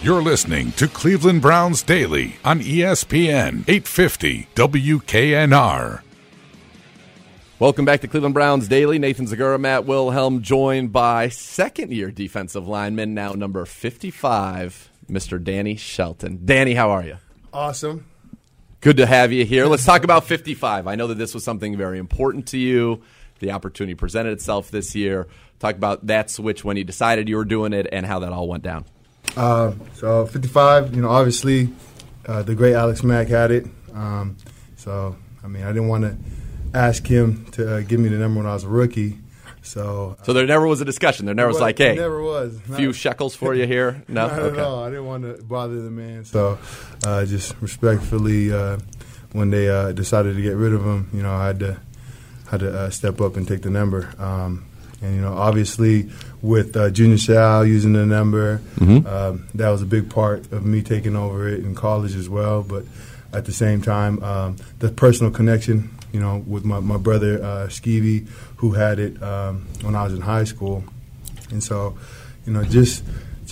You're listening to Cleveland Browns Daily on ESPN 850 WKNR. Welcome back to Cleveland Browns Daily. Nathan Zegura, Matt Wilhelm, joined by second-year defensive lineman, now number 55, Mr. Danny Shelton. Danny, how are you? Awesome. Good to have you here. Let's talk about 55. I know that this was something very important to you. The opportunity presented itself this year. Talk about that switch when you decided you were doing it and how that all went down. So 55, obviously the great Alex Mack had it. I didn't want to ask him to give me the number when I was a rookie. So there never was a discussion. There never was like, hey, never was. A few shekels for you here? No? Not at all. I didn't want to bother the man. So just respectfully, when they decided to get rid of him, I had to step up and take the number. Obviously with Junior Seau using the number, that was a big part of me taking over it in college as well. But at the same time, the personal connection, with my brother Skeevy, who had it when I was in high school. And so, just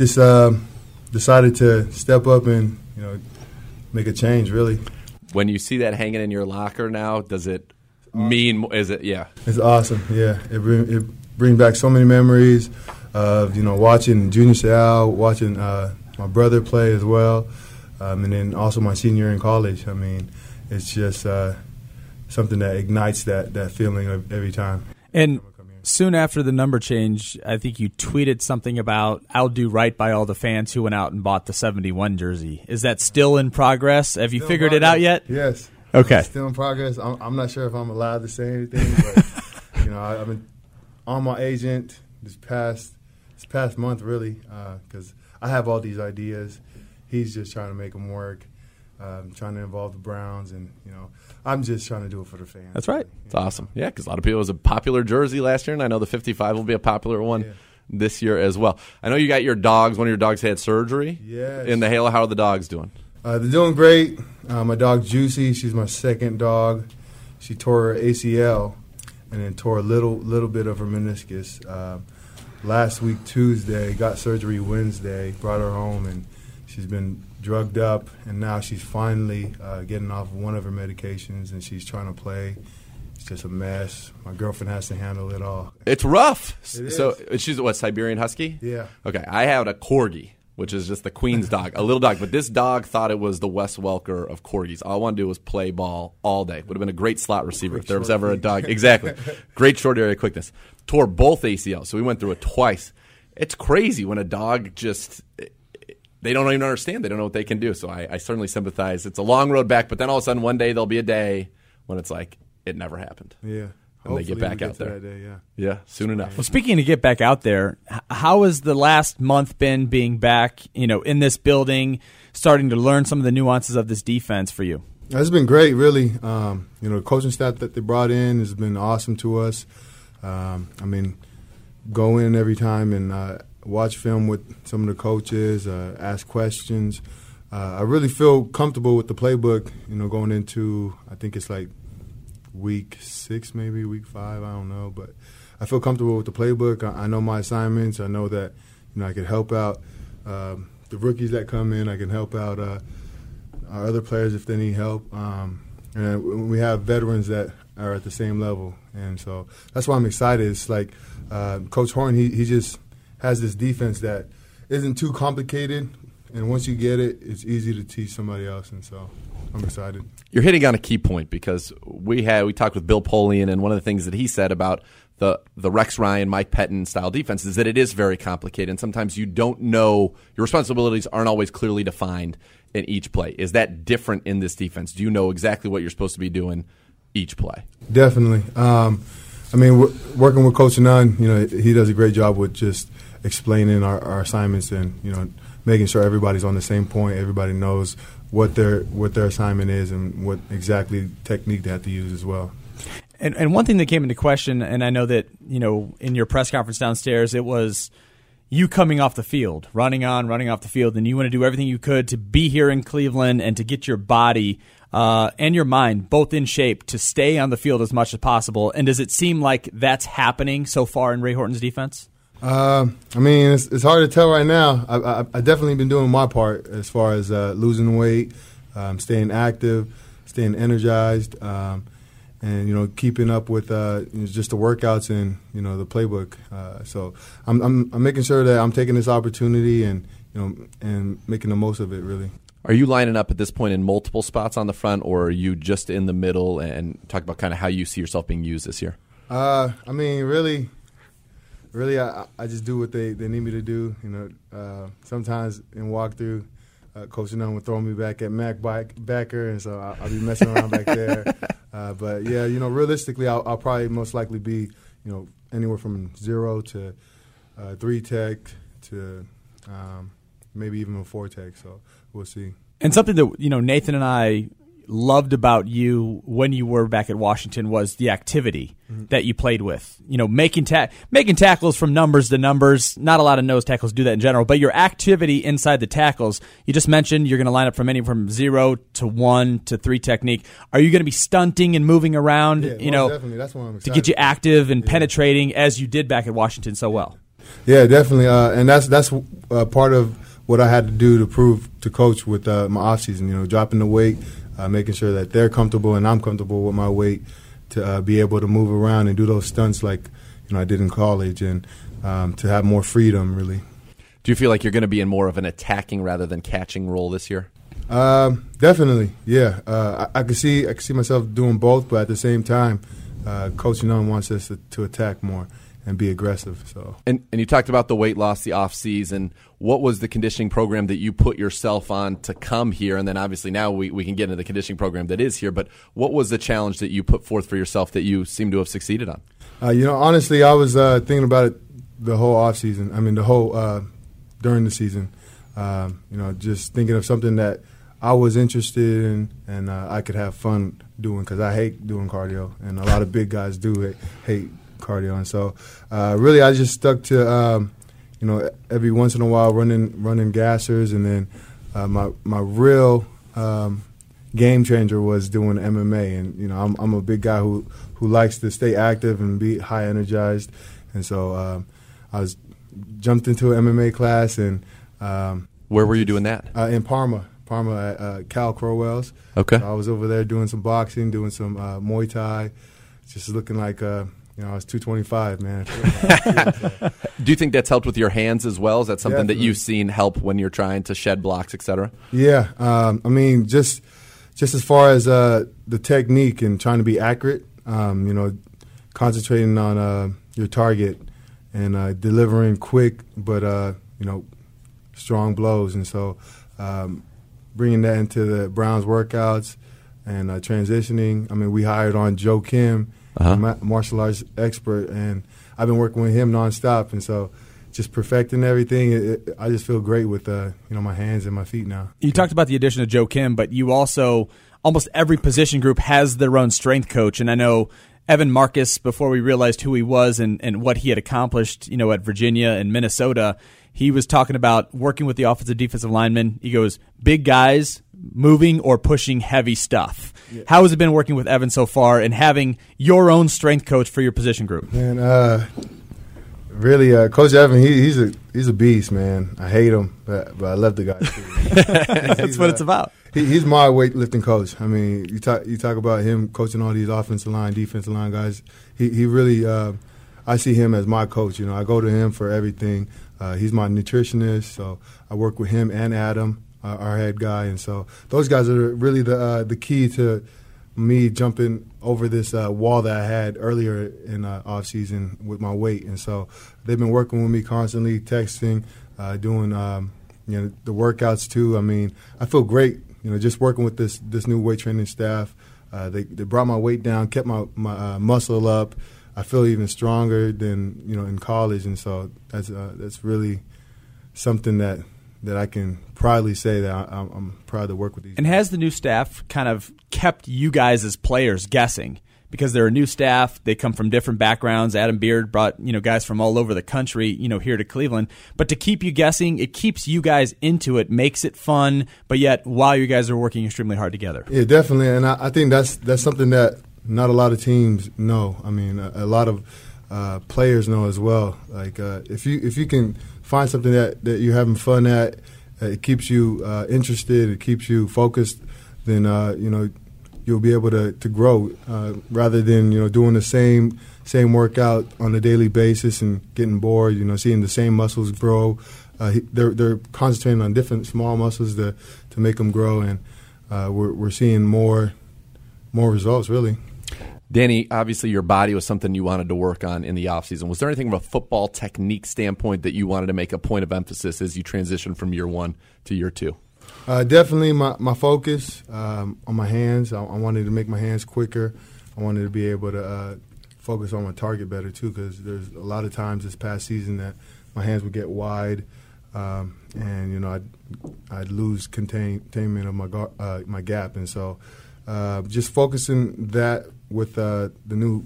decided to step up and, make a change, really. When you see that hanging in your locker now, does it mean, yeah? It's awesome, yeah. It brings back so many memories of, watching Junior Seau, watching my brother play as well, and then also my senior year in college. It's just something that ignites that feeling of every time. And soon after the number change, I think you tweeted something about, I'll do right by all the fans who went out and bought the 71 jersey. Is that still in progress? Have you figured it out yet? Yes. Okay. Still in progress. I'm not sure if I'm allowed to say anything, but I've been on my agent this past month, really, because I have all these ideas. He's just trying to make them work, trying to involve the Browns, and I'm just trying to do it for the fans. That's right. It's awesome. Yeah, because a lot of people, it was a popular jersey last year, and I know the 55 will be a popular one this year as well. I know you got your dogs. One of your dogs had surgery in the Halo. How are the dogs doing? They're doing great. My dog Juicy, she's my second dog. She tore her ACL and then tore a little bit of her meniscus. Last week, Tuesday, got surgery Wednesday, brought her home, and she's been drugged up, and now she's finally getting off one of her medications, and she's trying to play. It's just a mess. My girlfriend has to handle it all. It's rough. It so she's what, Siberian Husky? Yeah. Okay, I had a Corgi, which is just the queen's dog, a little dog. But this dog thought it was the Wes Welker of Corgis. All I wanted to do was play ball all day. Would have been a great slot receiver if there was ever a dog. Exactly. Great short area quickness. Tore both ACLs, so we went through it twice. It's crazy when a dog just – they don't even understand. They don't know what they can do. So I certainly sympathize. It's a long road back, but then all of a sudden one day there'll be a day when it's like it never happened. Yeah. And they get back out there. Day, yeah, soon enough. Well, speaking to get back out there, how has the last month been being back, in this building, starting to learn some of the nuances of this defense for you? It's been great, really. The coaching staff that they brought in has been awesome to us. Go in every time and watch film with some of the coaches, ask questions. I really feel comfortable with the playbook, going into, I think it's like week 6, maybe week 5, I don't know. But I feel comfortable with the playbook. I know my assignments. I know that, I can help out the rookies that come in. I can help out our other players if they need help. And we have veterans that are at the same level. And so that's why I'm excited. It's like Coach Horn, he just has this defense that isn't too complicated, and once you get it, it's easy to teach somebody else, and so I'm excited. You're hitting on a key point because we talked with Bill Polian, and one of the things that he said about the Rex Ryan, Mike Pettin style defense is that it is very complicated, and sometimes you don't know, your responsibilities aren't always clearly defined in each play. Is that different in this defense? Do you know exactly what you're supposed to be doing each play? Definitely. Working with Coach Nunn, he does a great job with just explaining our assignments and, making sure everybody's on the same point. Everybody knows what their assignment is and what exactly technique they have to use as well. And one thing that came into question, and I know that, in your press conference downstairs, it was you coming off the field, running off the field, and you want to do everything you could to be here in Cleveland and to get your body and your mind both in shape to stay on the field as much as possible. And does it seem like that's happening so far in Ray Horton's defense? I mean, it's hard to tell right now. I definitely been doing my part as far as losing weight, staying active, staying energized, and keeping up with just the workouts and the playbook. So I'm making sure that I'm taking this opportunity and and making the most of it. Really. Are you lining up at this point in multiple spots on the front, or are you just in the middle? And talk about kind of how you see yourself being used this year. I mean, really, I just do what they need me to do. Sometimes in walkthrough, Coach Nunn would throw me back at Mac backer, and so I'll be messing around back there. But yeah, realistically, I'll probably most likely be, anywhere from 0 to 3 tech to maybe even a 4 tech. So we'll see. And something that Nathan and I loved about you when you were back at Washington was the activity that you played with. Making tackles from numbers to numbers. Not a lot of nose tackles do that in general, but your activity inside the tackles. You just mentioned you're going to line up from 0 to 1 to 3 technique. Are you going to be stunting and moving around? Yeah, definitely. That's what I'm excited to get you active and penetrating as you did back at Washington so well. Yeah, definitely. And that's part of what I had to do to prove to Coach with my offseason. Dropping the weight. Making sure that they're comfortable and I'm comfortable with my weight to be able to move around and do those stunts like I did in college, and to have more freedom, really. Do you feel like you're going to be in more of an attacking rather than catching role this year? Definitely, yeah. I can see myself doing both, but at the same time, Coach Nunn wants us to attack more and be aggressive. So. And you talked about the weight loss, the off season. What was the conditioning program that you put yourself on to come here? And then obviously now we can get into the conditioning program that is here. But what was the challenge that you put forth for yourself that you seem to have succeeded on? Honestly, I was thinking about it the whole off season. I mean, the whole during the season. Just thinking of something that I was interested in and I could have fun doing, because I hate doing cardio, and a lot of big guys do hate cardio. And so really I just stuck to every once in a while running gassers, and then my real game changer was doing MMA. And I'm a big guy who likes to stay active and be high energized, and so I jumped into an MMA class. And where were you doing that? In Parma at Cal Crowell's. Okay. So I was over there doing some boxing, doing some Muay Thai, just looking like I was 225, man. Do you think that's helped with your hands as well? Is that something Definitely. that you've seen help when you're trying to shed blocks, et cetera? Yeah. I mean, just as far as the technique and trying to be accurate, concentrating on your target and delivering quick but, strong blows. And so bringing that into the Browns workouts and transitioning. I mean, we hired on Joe Kim, martial arts expert, and I've been working with him nonstop, and so just perfecting everything. I just feel great with my hands and my feet now. You talked about the addition of Joe Kim, but you also, almost every position group has their own strength coach, and I know Evan Marcus, before we realized who he was and what he had accomplished, at Virginia and Minnesota, he was talking about working with the offensive defensive linemen. He goes, big guys moving or pushing heavy stuff. Yeah. How has it been working with Evan so far and having your own strength coach for your position group? Man, really, Coach Evan, he's a beast, man. I hate him, but I love the guy too. That's what it's about. He's my weightlifting coach. I mean, you talk about him coaching all these offensive line, defensive line guys. He really, I see him as my coach. I go to him for everything. He's my nutritionist, so I work with him and Adam, our head guy, and so those guys are really the key to me jumping over this wall that I had earlier in off season with my weight. And so they've been working with me constantly, texting, doing the workouts too. I mean, I feel great, just working with this new weight training staff. They brought my weight down, kept my muscle up. I feel even stronger than in college, and so that's really something that I can proudly say that I'm proud to work with these. And guys. has the new staff kind of kept you guys as players guessing? Because they're a new staff, they come from different backgrounds. Adam Beard brought guys from all over the country here to Cleveland. But to keep you guessing, it keeps you guys into it, makes it fun. But yet, while you guys are working extremely hard together, yeah, definitely. And I think that's something that not a lot of teams know. I mean, a lot of players know as well. Like if you can find something that you're having fun at, it keeps you interested, it keeps you focused, then you'll be able to grow rather than doing the same workout on a daily basis and getting bored. Seeing the same muscles grow. They're concentrating on different small muscles to make them grow, and we're seeing more results really. Danny, obviously your body was something you wanted to work on in the offseason. Was there anything from a football technique standpoint that you wanted to make a point of emphasis as you transitioned from year 1 to year 2? Definitely my focus on my hands. I wanted to make my hands quicker. I wanted to be able to focus on my target better too, because there's a lot of times this past season that my hands would get wide, and I'd lose containment of my gap, and so just focusing that with the new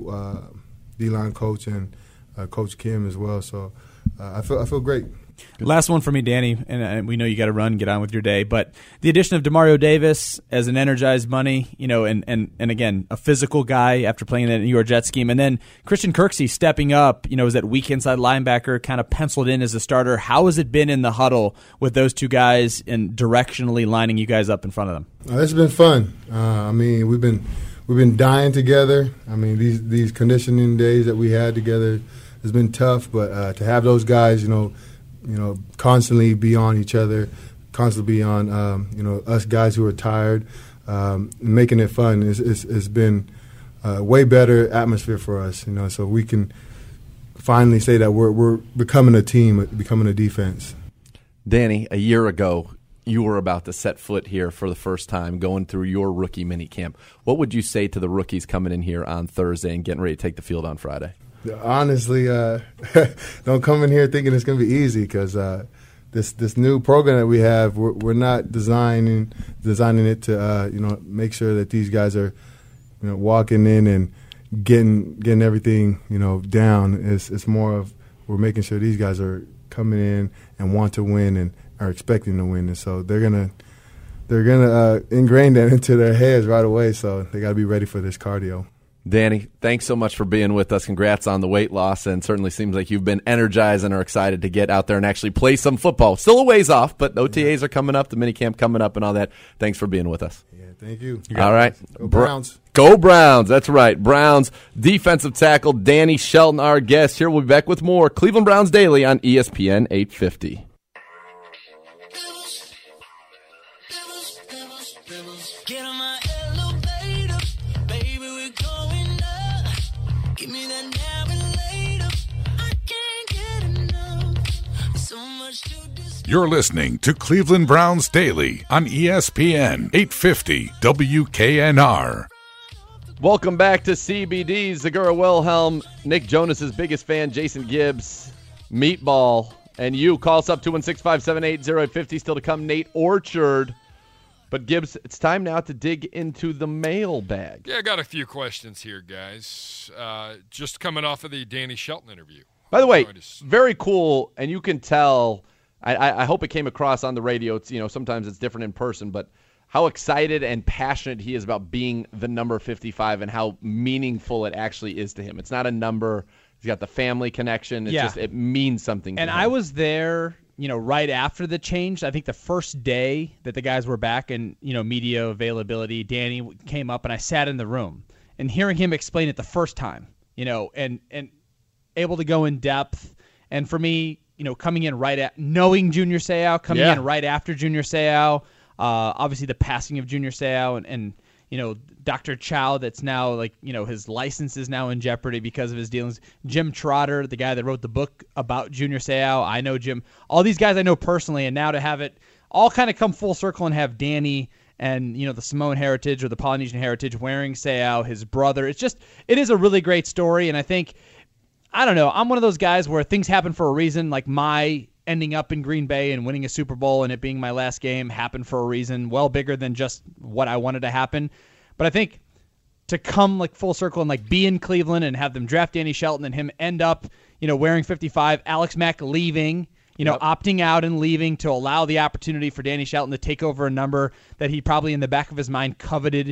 D-line coach and Coach Kim as well. So I feel great. Last one for me, Danny, and we know you got to run, get on with your day, but the addition of Demario Davis as an energized money, and again, a physical guy after playing in the New York Jets scheme, and then Christian Kirksey stepping up, as that weak inside linebacker, kind of penciled in as a starter. How has it been in the huddle with those two guys and directionally lining you guys up in front of them? It's been fun. We've been dying together. These conditioning days that we had together has been tough, but to have those guys, constantly be on each other, constantly be on, us guys who are tired, making it fun. It's been a way better atmosphere for us, so we can finally say that we're becoming a team, becoming a defense. Danny, a year ago, you were about to set foot here for the first time, going through your rookie minicamp. What would you say to the rookies coming in here on Thursday and getting ready to take the field on Friday? Honestly, don't come in here thinking it's going to be easy, because this new program that we have, we're not designing it to make sure that these guys are walking in and getting everything down. It's more of we're making sure these guys are coming in and want to win and are expecting to win, and so they're gonna ingrain that into their heads right away. So they got to be ready for this cardio. Danny, thanks so much for being with us. Congrats on the weight loss, and certainly seems like you've been energized and are excited to get out there and actually play some football. Still a ways off, but OTAs are coming up, the minicamp coming up and all that. Thanks for being with us. Yeah, thank you. All right. Go Browns. Go Browns. That's right. Browns defensive tackle Danny Shelton, our guest. Here we'll be back with more Cleveland Browns Daily on ESPN 850. Get on my elevator, baby, we're going up. Give me that now and later. I can't get enough. So much to discuss. You're listening to Cleveland Browns Daily on ESPN 850 WKNR. Welcome back to CBD. Zagura Wilhelm, Nick Jonas's biggest fan, Jason Gibbs, Meatball, and you. Call us up 216-578-0850. Still to come, Nate Orchard. But, Gibbs, it's time now to dig into the mailbag. Yeah, I got a few questions here, guys. Just coming off of the Danny Shelton interview. By the way, very cool, and you can tell, I hope it came across on the radio. It's, sometimes it's different in person, but how excited and passionate he is about being the number 55 and how meaningful it actually is to him. It's not a number. He's got the family connection. It's just, it means something to him. And I was there, right after the change. I think the first day that the guys were back in, media availability, Danny came up and I sat in the room and hearing him explain it the first time, and able to go in depth. And for me, coming in knowing Junior Seau, coming in right after Junior Seau, obviously the passing of Junior Seau and Dr. Chow, that's now his license is now in jeopardy because of his dealings. Jim Trotter, the guy that wrote the book about Junior Seau, I know Jim. All these guys I know personally, and now to have it all kind of come full circle and have Danny and the Samoan heritage or the Polynesian heritage wearing Seau, his brother. It is a really great story, and I think, I don't know, I'm one of those guys where things happen for a reason, like my ending up in Green Bay and winning a Super Bowl and it being my last game happened for a reason, well bigger than just what I wanted to happen. But I think to come full circle and be in Cleveland and have them draft Danny Shelton and him end up, wearing 55, Alex Mack leaving, opting out and leaving to allow the opportunity for Danny Shelton to take over a number that he probably in the back of his mind coveted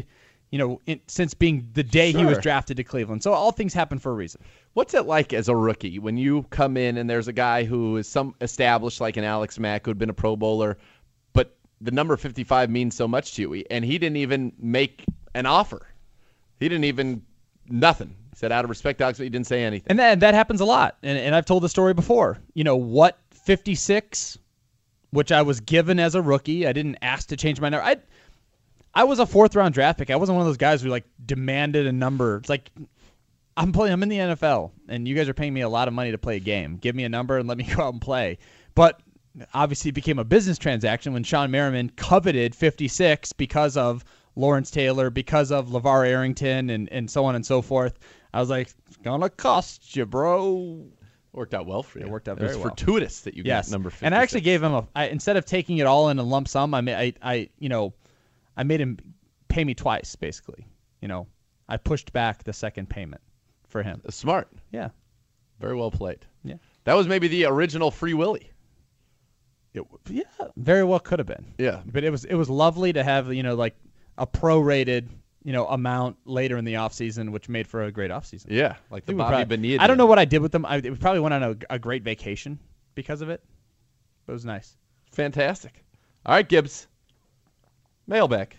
since being the day he was Sure. drafted to Cleveland. So all things happen for a reason. What's it like as a rookie when you come in and there's a guy who is some established like an Alex Mack who had been a Pro Bowler, but the number 55 means so much to you, and he didn't even make an offer. He didn't even nothing. He said, out of respect, Alex, but he didn't say anything. And that happens a lot. And I've told the story before. What 56, which I was given as a rookie, I didn't ask to change my number. I was a 4th-round draft pick. I wasn't one of those guys who demanded a number. It's like, I'm in the NFL, and you guys are paying me a lot of money to play a game. Give me a number and let me go out and play. But obviously it became a business transaction when Sean Merriman coveted 56 because of Lawrence Taylor, because of LeVar Arrington, and so on and so forth. I was like, it's going to cost you, bro. Worked out well for you. It worked out It was very well. fortuitous that you got number 56. And I actually gave him instead of taking it all in a lump sum, I made him pay me twice, basically. I pushed back the second payment for him. Smart. Yeah. Very well played. Yeah. That was maybe the original Free Willy. Yeah, very well could have been. Yeah. But it was lovely to have, a prorated, amount later in the offseason, which made for a great offseason. Yeah, like the We Bobby Bonilla. I don't know what I did with them. We probably went on a great vacation because of it. But it was nice. Fantastic. All right, Gibbs. Mailbag.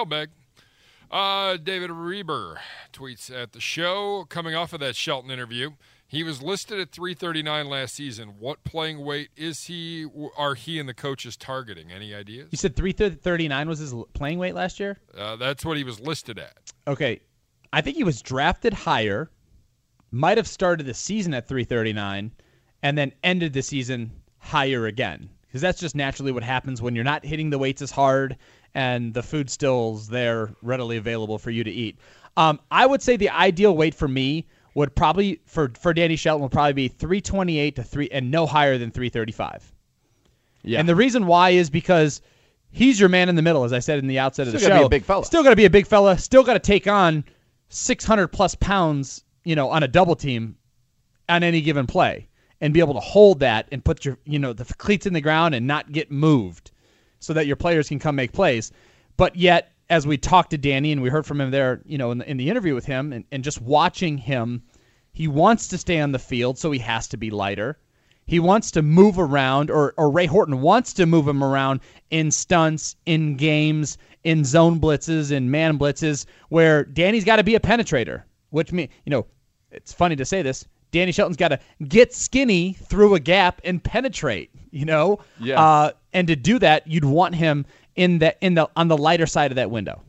David Reber tweets at the show, coming off of that Shelton interview. He was listed at 339 last season. What playing weight are he and the coaches targeting? Any ideas? You said 339 was his playing weight last year? That's what he was listed at. Okay. I think he was drafted higher, might have started the season at 339, and then ended the season higher again. Because that's just naturally what happens when you're not hitting the weights as hard and the food still's there readily available for you to eat. I would say the ideal weight for me would probably, for Danny Shelton, would probably be 328 to 3 and no higher than 335. Yeah. And the reason why is because he's your man in the middle, as I said in the outset of the show. Still gotta be a big fella. Still got to be a big fella. Still got to take on 600 plus pounds, on a double team on any given play and be able to hold that and put your, the cleats in the ground and not get moved so that your players can come make plays. But yet, as we talked to Danny and we heard from him there, in the interview with him and just watching him, he wants to stay on the field, so he has to be lighter. He wants to move around, or Ray Horton wants to move him around in stunts, in games, in zone blitzes, in man blitzes, where Danny's got to be a penetrator, which means, it's funny to say this, Danny Shelton's got to get skinny through a gap and penetrate, Yes. And to do that, you'd want him on the lighter side of that window.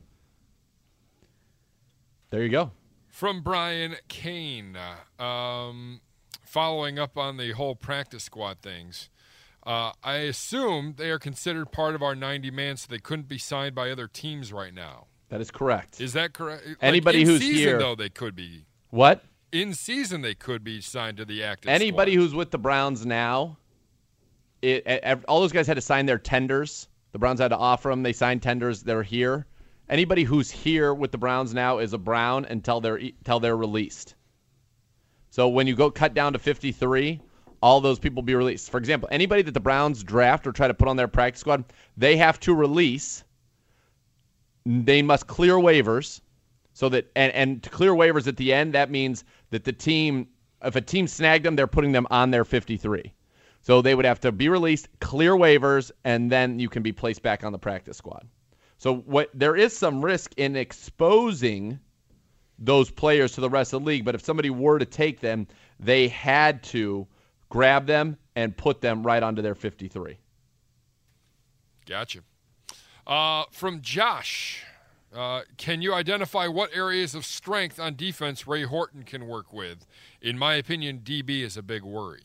There you go. From Brian Kane, following up on the whole practice squad things, I assume they are considered part of our 90-man, so they couldn't be signed by other teams right now. That is correct. Is that correct? Anybody in who's season, here, though, they could be. What? In season, they could be signed to the active Anybody squad. who's with the Browns now, all those guys had to sign their tenders. The Browns had to offer them. They signed tenders. They're here. Anybody who's here with the Browns now is a Brown until they're released. So when you go cut down to 53, all those people be released. For example, anybody that the Browns draft or try to put on their practice squad, they have to release. They must clear waivers. So that and to clear waivers at the end, that means that the team, if a team snagged them, they're putting them on their 53. So they would have to be released, clear waivers, and then you can be placed back on the practice squad. So there is some risk in exposing those players to the rest of the league, but if somebody were to take them, they had to grab them and put them right onto their 53. Gotcha. From Josh, can you identify what areas of strength on defense Ray Horton can work with? In my opinion, DB is a big worry.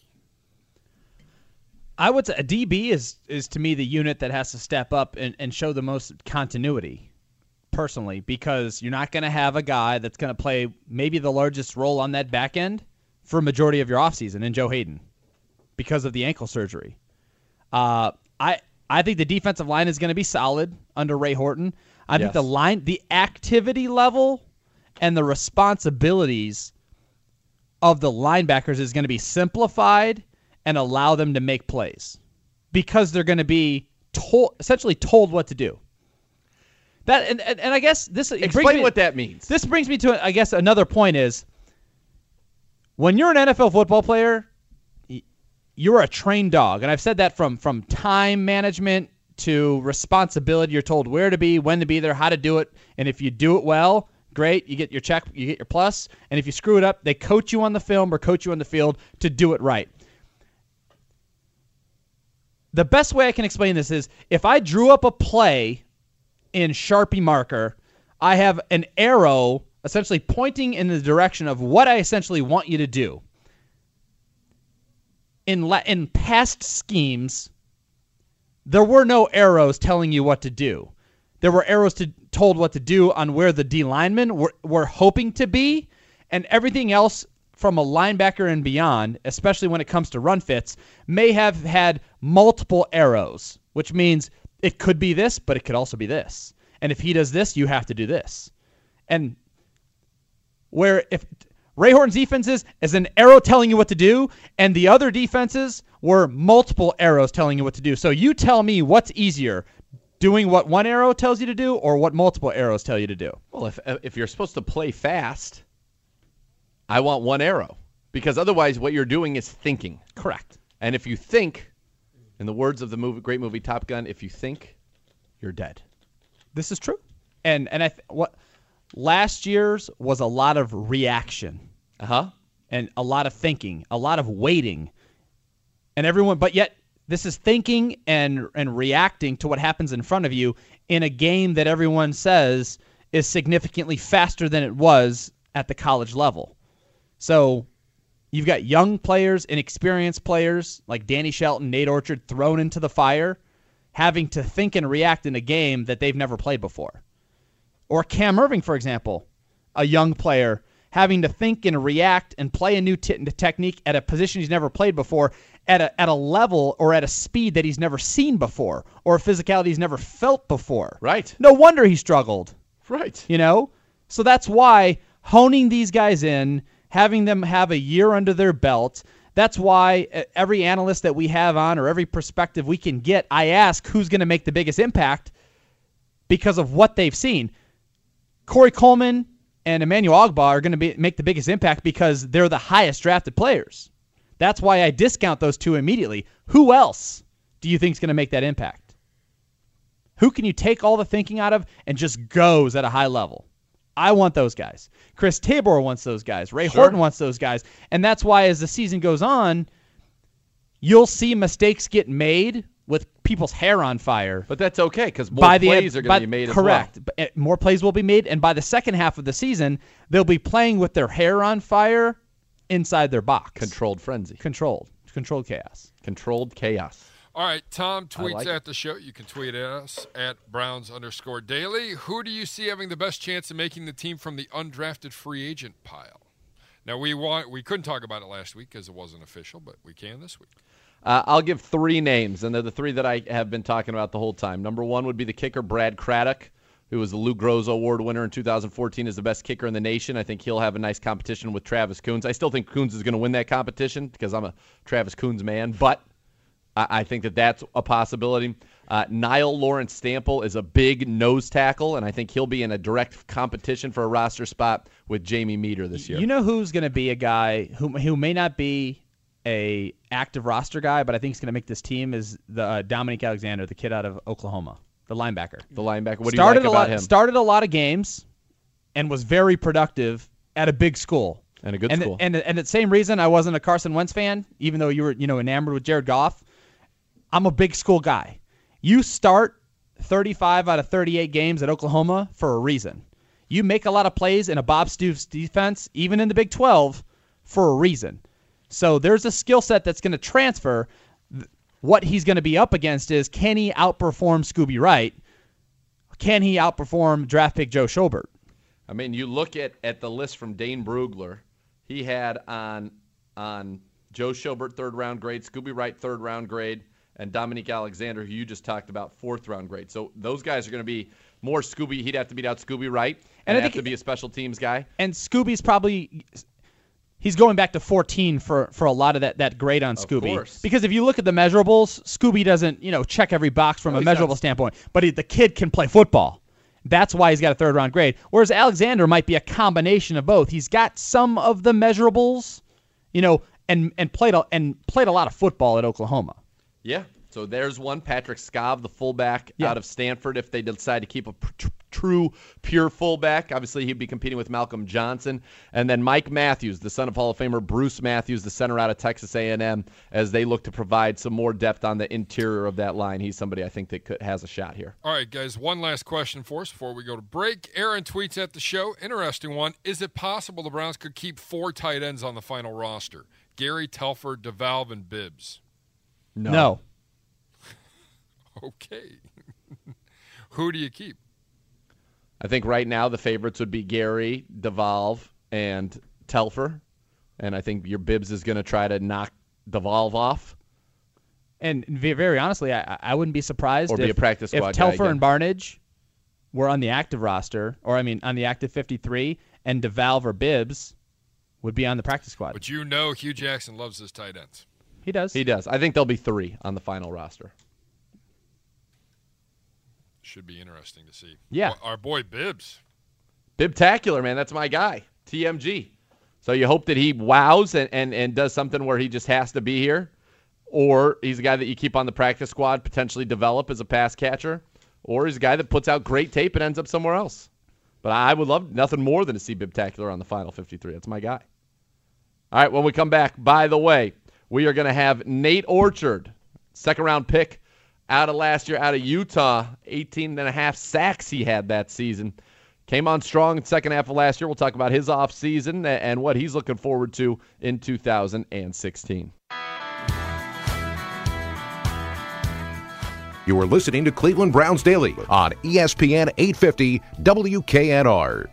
I would say a DB is to me the unit that has to step up and show the most continuity, personally, because you're not going to have a guy that's going to play maybe the largest role on that back end for a majority of your offseason in Joe Hayden because of the ankle surgery. I think the defensive line is going to be solid under Ray Horton. I think the activity level and the responsibilities of the linebackers is going to be simplified and allow them to make plays because they're going to be essentially told what to do. That and I guess this Explain what that means. This brings me to, I guess, another point is when you're an NFL football player, you're a trained dog. And I've said that from time management to responsibility. You're told where to be, when to be there, how to do it. And if you do it well, great, you get your check, you get your plus. And if you screw it up, they coach you on the film or coach you on the field to do it right. The best way I can explain this is if I drew up a play in Sharpie marker, I have an arrow essentially pointing in the direction of what I essentially want you to do. In past schemes, there were no arrows telling you what to do. There were arrows told what to do on where the D linemen were hoping to be, and everything else from a linebacker and beyond, especially when it comes to run fits, may have had multiple arrows, which means it could be this, but it could also be this. And if he does this, you have to do this. And where if Ray Horton's defenses is an arrow telling you what to do, and the other defenses were multiple arrows telling you what to do. So you tell me what's easier, doing what one arrow tells you to do or what multiple arrows tell you to do. Well, if you're supposed to play fast, I want one arrow, because otherwise what you're doing is thinking. Correct. And if you think, in the words of the great movie Top Gun, if you think, you're dead. This is true. And what last year's was a lot of reaction. And a lot of thinking, a lot of waiting. And everyone, but yet this is thinking and reacting to what happens in front of you in a game that everyone says is significantly faster than it was at the college level. So you've got young players, inexperienced players like Danny Shelton, Nate Orchard thrown into the fire, having to think and react in a game that they've never played before. Or Cam Irving, for example, a young player having to think and react and play a new technique at a position he's never played before, at a level or at a speed that he's never seen before, or a physicality he's never felt before. Right. No wonder he struggled. Right. You know? So that's why honing these guys in, having them have a year under their belt, that's why every analyst that we have on or every perspective we can get, I ask who's going to make the biggest impact because of what they've seen. Corey Coleman and Emmanuel Ogbah are going to make the biggest impact because they're the highest drafted players. That's why I discount those two immediately. Who else do you think is going to make that impact? Who can you take all the thinking out of and just goes at a high level? I want those guys. Chris Tabor wants those guys. Ray Horton wants those guys. And that's why as the season goes on, you'll see mistakes get made with people's hair on fire. But that's okay because more plays are going to be made correct. as well. More plays will be made, and by the second half of the season, they'll be playing with their hair on fire inside their box. Controlled frenzy. Controlled chaos. Controlled chaos. All right, Tom tweets like at the show. You can tweet at us at Browns_Daily. Who do you see having the best chance of making the team from the undrafted free agent pile? Now, we couldn't talk about it last week because it wasn't official, but we can this week. I'll give three names, and they're the three that I have been talking about the whole time. Number one would be the kicker, Brad Craddock, who was the Lou Groza Award winner in 2014 as the best kicker in the nation. I think he'll have a nice competition with Travis Coons. I still think Coons is going to win that competition because I'm a Travis Coons man, but I think that that's a possibility. Niall Lawrence Stample is a big nose tackle, and I think he'll be in a direct competition for a roster spot with Jamie Meter this year. You know who's going to be a guy who may not be a active roster guy, but I think he's going to make this team is the Dominique Alexander, the kid out of Oklahoma, the linebacker. The linebacker. What do you like about him? Started a lot of games and was very productive at a big school. And a good school. And the same reason I wasn't a Carson Wentz fan, even though you were enamored with Jared Goff. I'm a big school guy. You start 35 out of 38 games at Oklahoma for a reason. You make a lot of plays in a Bob Stoops defense, even in the Big 12, for a reason. So there's a skill set that's going to transfer. What he's going to be up against is, can he outperform Scooby Wright? Can he outperform draft pick Joe Schobert? I mean, you look at the list from Dane Brugler. He had on Joe Schobert, 3rd-round grade, Scooby Wright, 3rd-round grade, and Dominique Alexander, who you just talked about, 4th-round grade. So those guys are going to be more Scooby. He'd have to beat out Scooby Wright and have to be a special teams guy. And Scooby's probably – he's going back to 14 for a lot of that grade on Scooby. Of course. Because if you look at the measurables, Scooby doesn't check every box from a measurable standpoint. But the kid can play football. That's why he's got a third-round grade. Whereas Alexander might be a combination of both. He's got some of the measurables, and played a lot of football at Oklahoma. Yeah. So there's one. Patrick Skov, the fullback out of Stanford, if they decide to keep a true, pure fullback. Obviously, he'd be competing with Malcolm Johnson. And then Mike Matthews, the son of Hall of Famer Bruce Matthews, the center out of Texas A&M, as they look to provide some more depth on the interior of that line. He's somebody I think that has a shot here. All right, guys, one last question for us before we go to break. Aaron tweets at the show, interesting one. Is it possible the Browns could keep 4 tight ends on the final roster? Gary, Telfer, DeValve, and Bibbs. No. Okay. Who do you keep? I think right now the favorites would be Gary, DeValve, and Telfer. And I think your Bibbs is going to try to knock DeValve off. And very honestly, I wouldn't be surprised Or be a practice squad if Telfer guy and Barnage were on the active roster, on the active 53, and DeValve or Bibbs would be on the practice squad. But Hugh Jackson loves his tight ends. He does. He does. I think there'll be 3 on the final roster. Should be interesting to see. Yeah. Our boy Bibbs. Bibtacular, man. That's my guy. TMG. So you hope that he wows and does something where he just has to be here. Or he's a guy that you keep on the practice squad, potentially develop as a pass catcher. Or he's a guy that puts out great tape and ends up somewhere else. But I would love nothing more than to see Bibtacular on the final 53. That's my guy. All right, when we come back, by the way, we are going to have Nate Orchard, second-round pick out of last year, out of Utah, 18.5 sacks he had that season. Came on strong in the second half of last year. We'll talk about his offseason and what he's looking forward to in 2016. You are listening to Cleveland Browns Daily on ESPN 850 WKNR.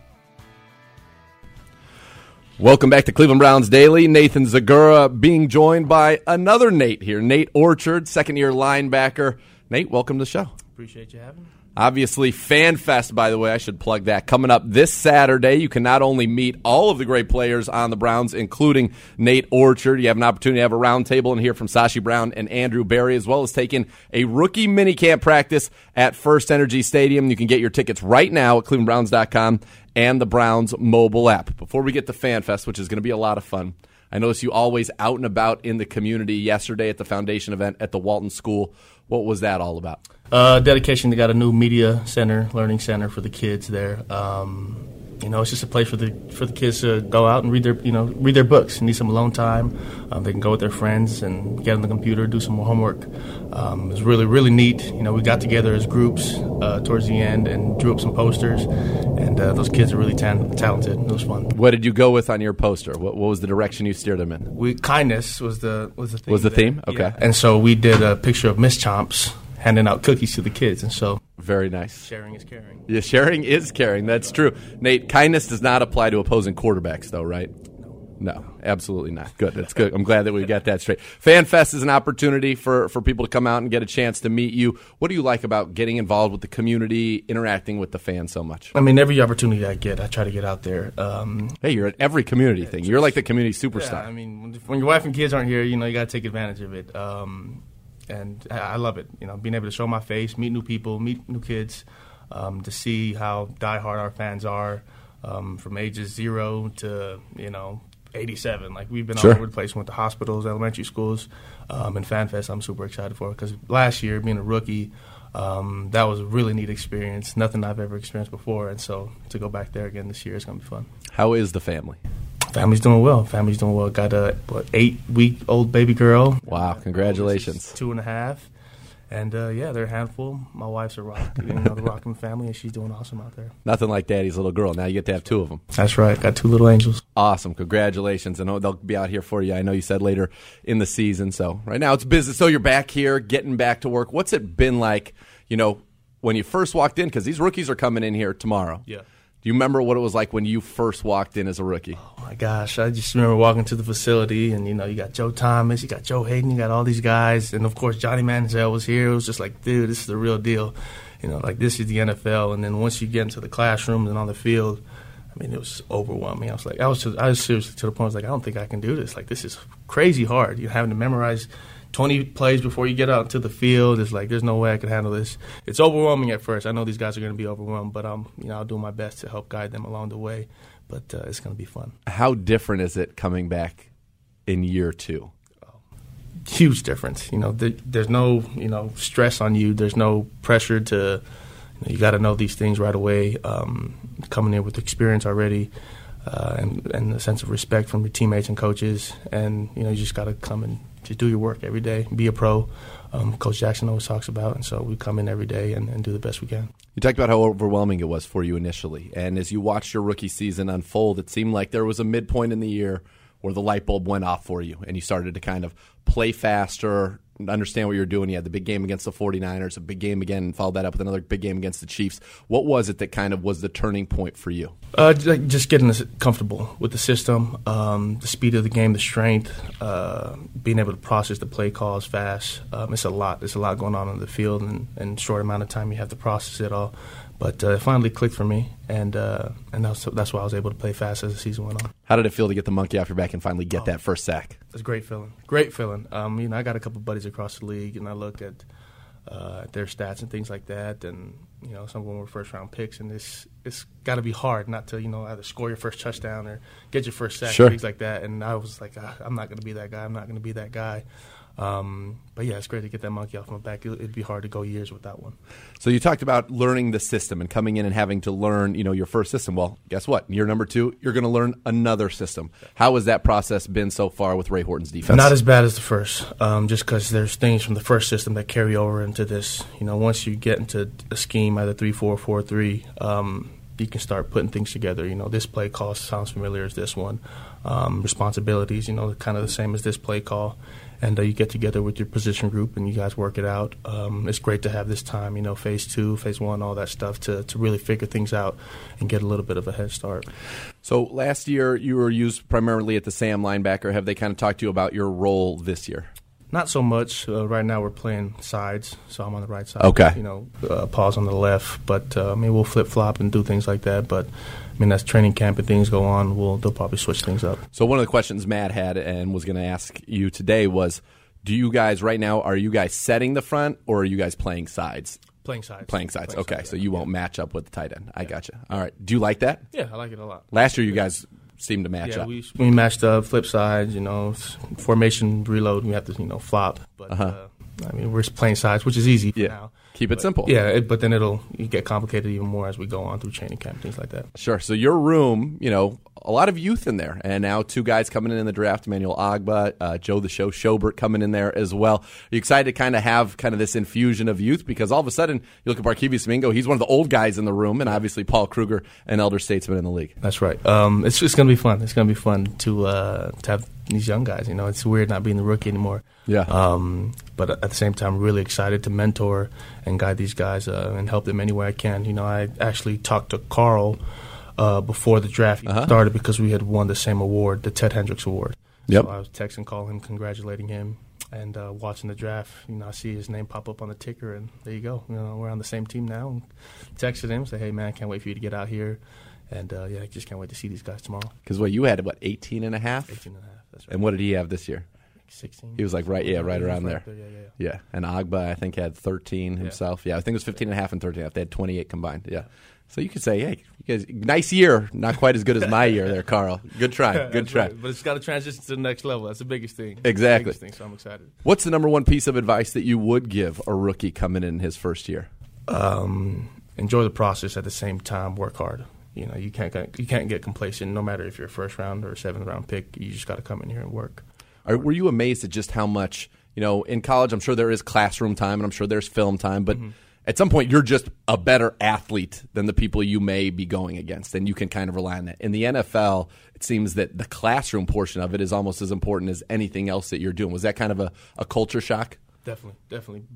Welcome back to Cleveland Browns Daily. Nathan Zagura being joined by another Nate here, Nate Orchard, second-year linebacker. Nate, welcome to the show. Appreciate you having me. Obviously, FanFest, by the way, I should plug that. Coming up this Saturday, you can not only meet all of the great players on the Browns, including Nate Orchard. You have an opportunity to have a roundtable and hear from Sashi Brown and Andrew Berry, as well as taking a rookie minicamp practice at First Energy Stadium. You can get your tickets right now at clevelandbrowns.com and the Browns mobile app. Before we get to FanFest, which is going to be a lot of fun, I notice you always out and about in the community. Yesterday at the foundation event at the Walton School, what was that all about? Dedication. They got a new media center, learning center for the kids there. It's just a place for the kids to go out and read their books. Need some alone time. They can go with their friends and get on the computer, do some more homework. It was really, really neat. We got together as groups towards the end and drew up some posters. And those kids are really talented. It was fun. What did you go with on your poster? What was the direction you steered them in? Kindness was the theme. Was the theme? Okay. Yeah. And so we did a picture of Miss Chomps handing out cookies to the kids, and so very nice. Sharing is caring. Yeah, sharing is caring. That's true. Nate, kindness does not apply to opposing quarterbacks, though, right? No, absolutely not. Good. That's good. I'm glad that we got that straight. FanFest is an opportunity for people to come out and get a chance to meet you. What do you like about getting involved with the community, interacting with the fans so much? I mean, every opportunity I get, I try to get out there. Hey, you're at every community thing. You're like the community superstar. Yeah, I mean, when your wife and kids aren't here, you got to take advantage of it. And I love it, being able to show my face, meet new people, meet new kids, to see how diehard our fans are, from ages 0 to 87. Like we've been all over the place. Went to hospitals, elementary schools, and FanFest. I'm super excited for it because last year, being a rookie, that was a really neat experience. Nothing I've ever experienced before, and so to go back there again this year is going to be fun. How is the family? Family's doing well. Got a 8-week-old baby girl. Wow! Congratulations. 2.5, and they're a handful. My wife's a rock, the rocking family, and she's doing awesome out there. Nothing like Daddy's little girl. Now you get to have 2 of them. That's right. Got 2 little angels. Awesome! Congratulations, and they'll be out here for you. I know you said later in the season. So right now it's business. So you're back here, getting back to work. What's it been like? When you first walked in, because these rookies are coming in here tomorrow. Yeah. Do you remember what it was like when you first walked in as a rookie? Oh, my gosh. I just remember walking to the facility, and, you got Joe Thomas, you got Joe Hayden, you got all these guys. And, of course, Johnny Manziel was here. It was just like, dude, this is the real deal. This is the NFL. And then once you get into the classrooms and on the field, I mean, it was overwhelming. I was seriously to the point I was like, I don't think I can do this. Like, this is crazy hard. You're having to memorize 20 plays before you get out into the field. It's like, there's no way I could handle this. It's overwhelming at first. I know these guys are going to be overwhelmed, but I'll do my best to help guide them along the way. But it's going to be fun. How different is it coming back in year 2? Huge difference. There's no stress on you. There's no pressure to. You got to know these things right away. Coming in with experience already, and a sense of respect from your teammates and coaches, and you just got to come and just do your work every day, be a pro. Coach Jackson always talks about, and so we come in every day and do the best we can. You talked about how overwhelming it was for you initially, and as you watched your rookie season unfold, it seemed like there was a midpoint in the year where the light bulb went off for you, and you started to kind of play faster, understand what you're doing. You had the big game against the 49ers, a big game again, and followed that up with another big game against the Chiefs. What was it that kind of was the turning point for you? Just getting comfortable with the system, the speed of the game, the strength, being able to process the play calls fast. It's a lot. There's a lot going on the field, and in a short amount of time you have to process it all. But it finally clicked for me, and that's why I was able to play fast as the season went on. How did it feel to get the monkey off your back and finally get that first sack? It's a great feeling. Great feeling. I got a couple buddies across the league, and I look at their stats and things like that, and some of them were first-round picks, and it's got to be hard not to either score your first touchdown or get your first sack, sure, things like that. And I was like, I'm not going to be that guy. I'm not going to be that guy. But yeah, it's great to get that monkey off my back. It'd be hard to go years without one. So you talked about learning the system and coming in and having to learn, your first system. Well, guess what? Year number 2, you're going to learn another system. How has that process been so far with Ray Horton's defense? Not as bad as the first, just because there's things from the first system that carry over into this. Once you get into a scheme, either 3-4, 4-3, you can start putting things together. This play call sounds familiar as this one. Responsibilities, kind of the same as this play call. And you get together with your position group and you guys work it out. It's great to have this time, phase 2, phase 1, all that stuff to really figure things out and get a little bit of a head start. So last year you were used primarily at the Sam linebacker. Have they kind of talked to you about your role this year? Not so much. Right now we're playing sides, so I'm on the right side. Okay. Paul's on the left, but we'll flip-flop and do things like that. But that's training camp and things go on. They'll probably switch things up. So one of the questions Matt had and was going to ask you today was, do you guys right now, are you guys setting the front or are you guys playing sides? Playing sides. Playing sides. Okay, so you won't match up with the tight end. I gotcha. All right. Do you like that? Yeah, I like it a lot. Last year you guys seemed to match up. We matched up, flip sides, formation, reload, we have to, flop. But, we're just playing sides, which is easy for now. Keep it simple. Yeah, but then it'll get complicated even more as we go on through training camp, things like that. Sure. So your room, a lot of youth in there, and now 2 guys coming in the draft, Emmanuel Agba, Joe the Show Schobert coming in there as well. Are you excited to kind of have this infusion of youth? Because all of a sudden, you look at Barkevius Mingo, he's one of the old guys in the room, and obviously Paul Kruger, an elder statesman in the league. That's right. It's just going to be fun. It's going to be fun to have these young guys. It's weird not being the rookie anymore. Yeah. But at the same time, really excited to mentor and guide these guys and help them any way I can. I actually talked to Carl before the draft started because we had won the same award, the Ted Hendricks Award. Yep. So I was texting, calling him, congratulating him, and watching the draft. I see his name pop up on the ticker, and there you go. We're on the same team now. And texted him, say, hey, man, I can't wait for you to get out here. And, I just can't wait to see these guys tomorrow. Because, you had, 18 and a half? 18 and a half, that's right. And what did he have this year? 16. He was right around there. Yeah. And Agba, I think, had 13 himself. Yeah, I think it was 15 and a half and 13 and a half. They had 28 combined. Yeah. So you could say, hey, you guys, nice year. Not quite as good as my year there, Carl. Good try. Good try. Right. But it's got to transition to the next level. That's the biggest thing. Exactly. The biggest thing, so I'm excited. What's the number one piece of advice that you would give a rookie coming in his first year? Enjoy the process, at the same time work hard. You can't get complacent, no matter if you're a first round or a 7th round pick. You just got to come in here and work. Were you amazed at just how much, in college, I'm sure there is classroom time and I'm sure there's film time, but at some point you're just a better athlete than the people you may be going against, and you can kind of rely on that. In the NFL, it seems that the classroom portion of it is almost as important as anything else that you're doing. Was that kind of a culture shock? Definitely.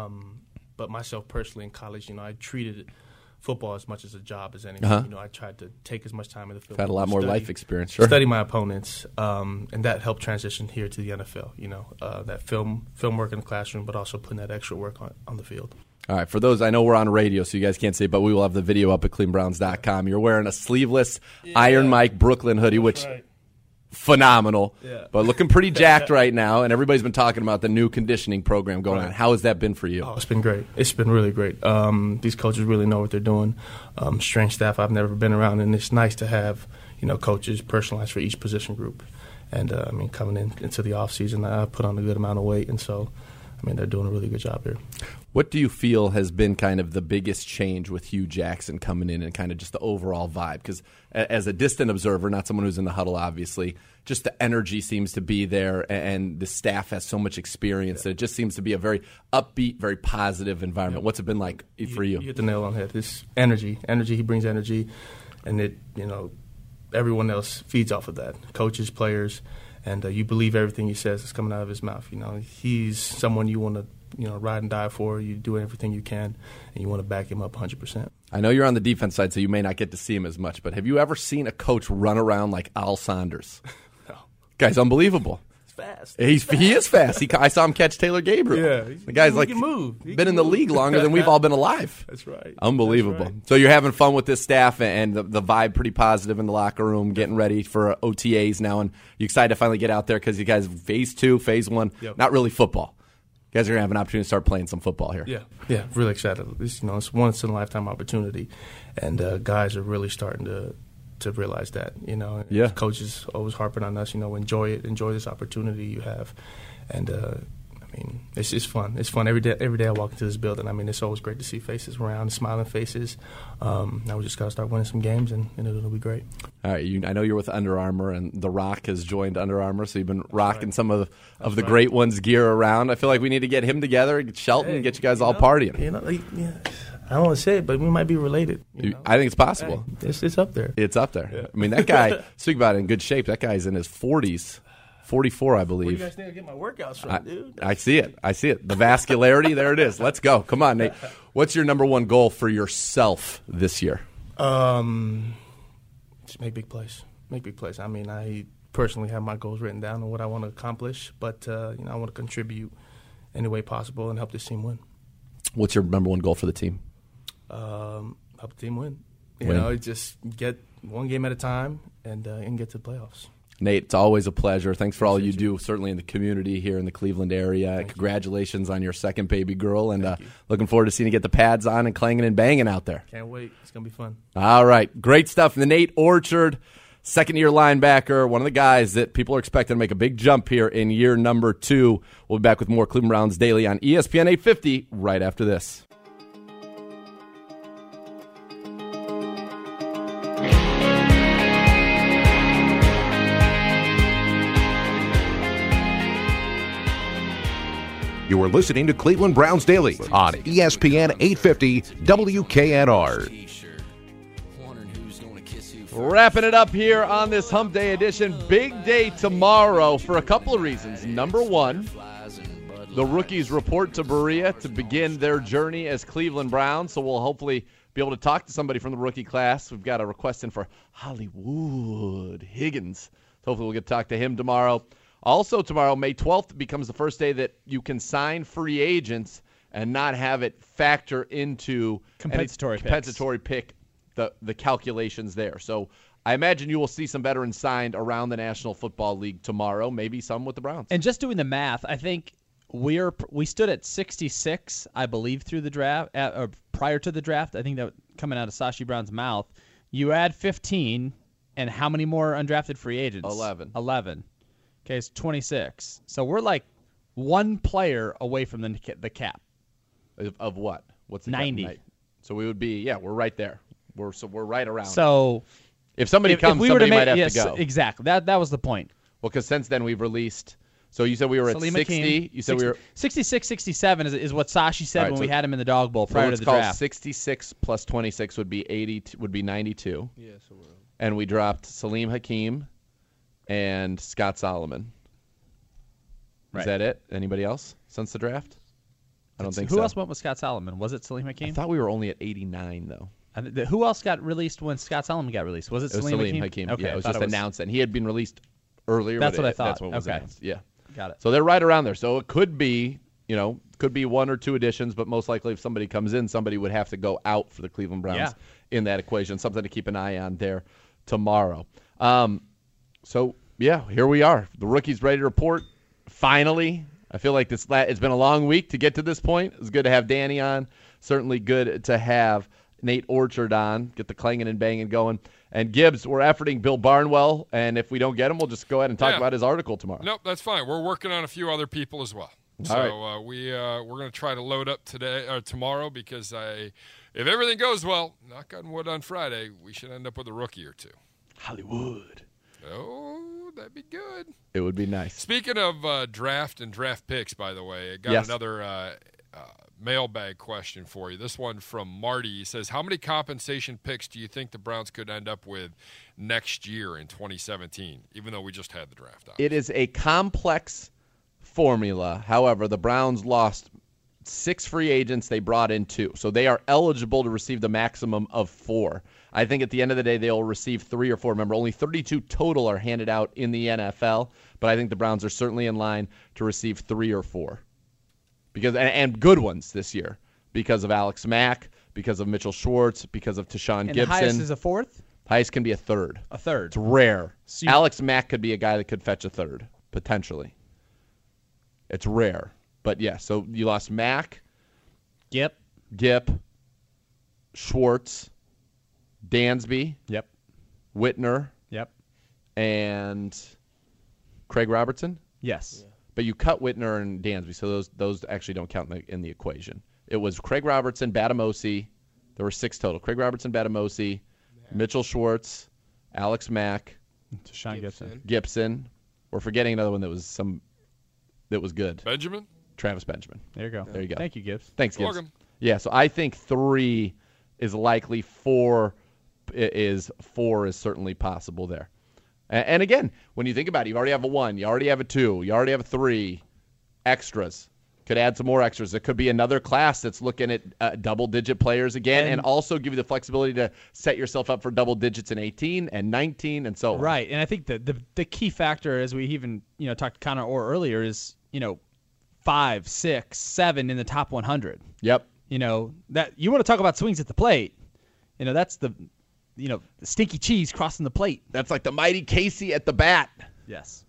But myself personally in college, I treated football as much as a job as anything. I tried to take as much time in the field. Had a lot more life experience, sure. Study my opponents, and that helped transition here to the NFL. That film work in the classroom, but also putting that extra work on the field. All right, for those, I know we're on radio, so you guys can't see, but we will have the video up at cleanbrowns.com. You're wearing a sleeveless Iron Mike Brooklyn hoodie, which phenomenal, but looking pretty jacked right now, and everybody's been talking about the new conditioning program going on. How has that been for you? Oh, it's been great. It's been really great. These coaches really know what they're doing. Strength staff I've never been around, and it's nice to have coaches personalized for each position group. And, coming into the offseason, I put on a good amount of weight, and so, they're doing a really good job here. What do you feel has been kind of the biggest change with Hugh Jackson coming in and kind of just the overall vibe? Because as a distant observer, not someone who's in the huddle, obviously, just the energy seems to be there, and the staff has so much experience that it just seems to be a very upbeat, very positive environment. What's it been like for you? You hit the nail on the head. This energy, he brings energy, and it, everyone else feeds off of that. Coaches, players, and you believe everything he says is coming out of his mouth. He's someone you want to ride and die for. You do everything you can, and you want to back him up 100%. I know you're on the defense side, so you may not get to see him as much, but have you ever seen a coach run around like Al Saunders? No. Guy's unbelievable. He's fast. He is fast. I saw him catch Taylor Gabriel. Yeah. The guy's he can move. Been in the league longer than we've all been alive. That's right. Unbelievable. That's right. So you're having fun with this staff, and the vibe pretty positive in the locker room, getting ready for OTAs now, and you excited to finally get out there because you guys, phase 2, phase 1, not really football. You guys are going to have an opportunity to start playing some football here. Yeah, really excited. It's a once-in-a-lifetime opportunity, and guys are really starting to realize that. Coaches always harping on us, enjoy it, enjoy this opportunity you have. And, it's fun. It's fun. Every day I walk into this building, it's always great to see faces around, smiling faces. Now we just got to start winning some games, and it'll be great. All right, I know you're with Under Armour, and The Rock has joined Under Armour, so you've been rocking some of the great ones' gear around. I feel like we need to get him together, get Shelton, get you guys all partying. I don't want to say it, but we might be related. I think it's possible. Hey, it's up there. It's up there. Yeah. That guy, speak about it in good shape, that guy's in his 40s. 44, I believe. Where do you guys think I get my workouts from, dude? I see it. The vascularity, there it is. Let's go. Come on, Nate. What's your number one goal for yourself this year? Just make big plays. I personally have my goals written down and what I want to accomplish, but I want to contribute any way possible and help this team win. What's your number one goal for the team? Help the team win. Just get one game at a time and get to the playoffs. Nate, it's always a pleasure. Thanks for all you do, certainly in the community here in the Cleveland area. Congratulations on your second baby girl, and looking forward to seeing you get the pads on and clanging and banging out there. Can't wait. It's going to be fun. All right. Great stuff. The Nate Orchard, second-year linebacker, one of the guys that people are expecting to make a big jump here in year number 2. We'll be back with more Cleveland Browns Daily on ESPN 850 right after this. You are listening to Cleveland Browns Daily on ESPN 850 WKNR. Wrapping it up here on this Hump Day edition. Big day tomorrow for a couple of reasons. Number one, the rookies report to Berea to begin their journey as Cleveland Browns, so we'll hopefully be able to talk to somebody from the rookie class. We've got a request in for Hollywood Higgins. So hopefully we'll get to talk to him tomorrow. Also tomorrow, May 12th, becomes the first day that you can sign free agents and not have it factor into compensatory pick the calculations there. So I imagine you will see some veterans signed around the National Football League tomorrow, maybe some with the Browns. And just doing the math, I think we stood at 66, I believe, through the draft, or prior to the draft. I think that coming out of Sashi Brown's mouth. You add 15, and how many more undrafted free agents? 11. Okay, it's 26. So we're like one player away from the cap. Of what? What's the 90? Cap? So we would be, we're right there. We're right around. So if somebody comes, somebody might have to go. Exactly. That was the point. Well, because since then we've released. So you said we were Salim at 60. Hakeem, You said 60, we were 66, 67 is what Sashi said when we had him in the dog bowl prior to the draft. draft. 66 plus 26 would be 80. Would be 92. Yeah, so we're and we dropped Salim Hakeem and Scott Solomon. Is that it? Anybody else since the draft? I don't think so. Who else went with Scott Solomon? Was it Salim Hakeem? I thought we were only at 89, though. Who else got released when Scott Solomon got released? Was it Salim Hakeem? Okay, it was just announced, and he had been released earlier. That's what I thought. That's what was announced. Yeah. Got it. So they're right around there. So it could be, could be 1 or 2 additions, but most likely if somebody comes in, somebody would have to go out for the Cleveland Browns in that equation. Something to keep an eye on there tomorrow. So, here we are. The rookie's ready to report. Finally, I feel like it's been a long week to get to this point. It's good to have Danny on. Certainly good to have Nate Orchard on. Get the clanging and banging going. And Gibbs, we're efforting Bill Barnwell, and if we don't get him, we'll just go ahead and talk about his article tomorrow. Nope, that's fine. We're working on a few other people as well. So we're going to try to load up today or tomorrow because if everything goes well, knock on wood on Friday, we should end up with a rookie or 2. Hollywood. Oh, that'd be good. It would be nice. Speaking of draft and draft picks, by the way, I got another mailbag question for you. This one from Marty. He says, how many compensation picks do you think the Browns could end up with next year in 2017, even though we just had the draft out? It is a complex formula. However, the Browns lost 6 free agents. They brought in 2. So they are eligible to receive the maximum of 4. I think at the end of the day, they'll receive 3 or 4. Remember, only 32 total are handed out in the NFL, but I think the Browns are certainly in line to receive 3 or 4. And good ones this year because of Alex Mack, because of Mitchell Schwartz, because of Tashawn Gibson. And the highest is a 4th? Highest can be a 3rd. A 3rd. It's rare. So Alex Mack could be a guy that could fetch a 3rd, potentially. It's rare. But, so you lost Mack. Gip. Schwartz. Dansby. Yep. Whitner. Yep. And Craig Robertson. Yes. Yeah. But you cut Whitner and Dansby, so those actually don't count in the equation. It was Craig Robertson, Batamosi. There were 6 total. Craig Robertson, Batamosi, Mitchell Schwartz, Alex Mack, Tashawn Gibson. We're forgetting another one that was good. Benjamin? Travis Benjamin. There you go. Thank you, Gibbs. Thanks, Gibbs. Welcome. Yeah, so I think 3 is likely. 4 is certainly possible there. And again, when you think about it, you already have a 1, you already have a 2, you already have a 3 extras. Could add some more extras. There could be another class that's looking at double-digit players again and also give you the flexibility to set yourself up for double digits in 18 and 19 and so on. Right, and I think the key factor, as we even talked to Connor Orr earlier, is 5, 6, 7 in the top 100. Yep. That you want to talk about swings at the plate. That's the stinky cheese crossing the plate. That's like the mighty Casey at the bat. Yes.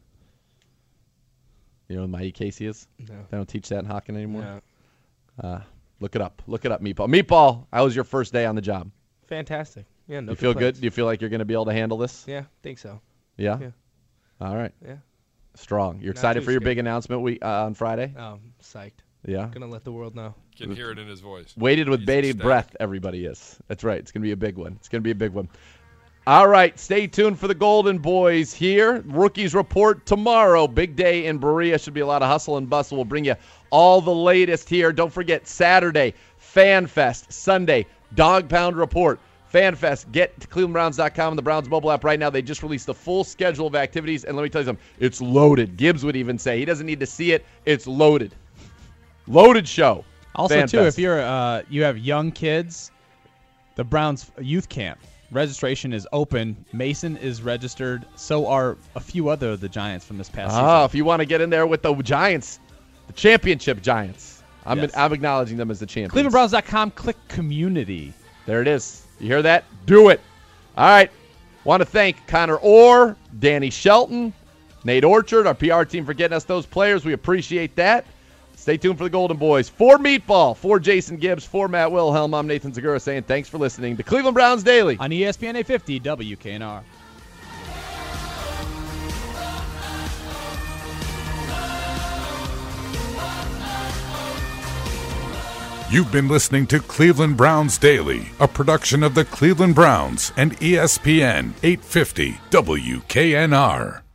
You know what mighty Casey is? No. They don't teach that in Hockin anymore? No. Look it up. Look it up, Meatball. Meatball, how was your first day on the job? Fantastic. Yeah, no You feel complaints. good? Do you feel like you're going to be able to handle this? Yeah, think so. Yeah? Yeah. All right. Yeah. Strong. You're Not excited too for your scared. big announcement on Friday? Psyched. Yeah. Gonna let the world know. Can hear it in his voice. Waited with He's bated ecstatic. breath, everybody is. That's right. It's going to be a big one. It's going to be a big one. All right. Stay tuned for the Golden Boys here. Rookies report tomorrow. Big day in Berea. Should be a lot of hustle and bustle. We'll bring you all the latest here. Don't forget, Saturday, Fan Fest. Sunday, Dog Pound Report. Fan Fest. Get to ClevelandBrowns.com and the Browns mobile app right now. They just released the full schedule of activities, and let me tell you something. It's loaded. Gibbs would even say he doesn't need to see it. It's loaded. Loaded show. Also, Fan too, Fest. if you have young kids, the Browns youth camp registration is open. Mason is registered. So are a few other of the Giants from this past season. If you want to get in there with the Giants, the championship Giants. I'm acknowledging them as the champions. ClevelandBrowns.com. Click community. There it is. You hear that? Do it. All right. Want to thank Connor Orr, Danny Shelton, Nate Orchard, our PR team for getting us those players. We appreciate that. Stay tuned for the Golden Boys. For Meatball, for Jason Gibbs, for Matt Wilhelm, I'm Nathan Segura saying thanks for listening to Cleveland Browns Daily on ESPN 850 WKNR. You've been listening to Cleveland Browns Daily, a production of the Cleveland Browns and ESPN 850 WKNR.